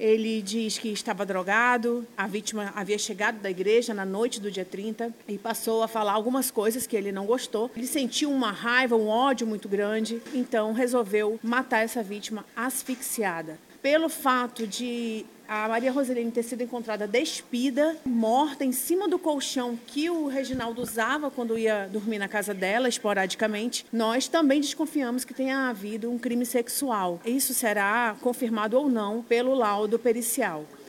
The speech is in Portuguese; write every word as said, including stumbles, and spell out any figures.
Ele diz que estava drogado, a vítima havia chegado da igreja na noite do dia trinta e passou a falar algumas coisas que ele não gostou. Ele sentiu uma raiva, um ódio muito grande, então resolveu matar essa vítima asfixiada. Pelo fato de a Maria Roselene ter sido encontrada despida, morta em cima do colchão que o Reginaldo usava quando ia dormir na casa dela, esporadicamente, nós também desconfiamos que tenha havido um crime sexual. Isso será confirmado ou não pelo laudo pericial.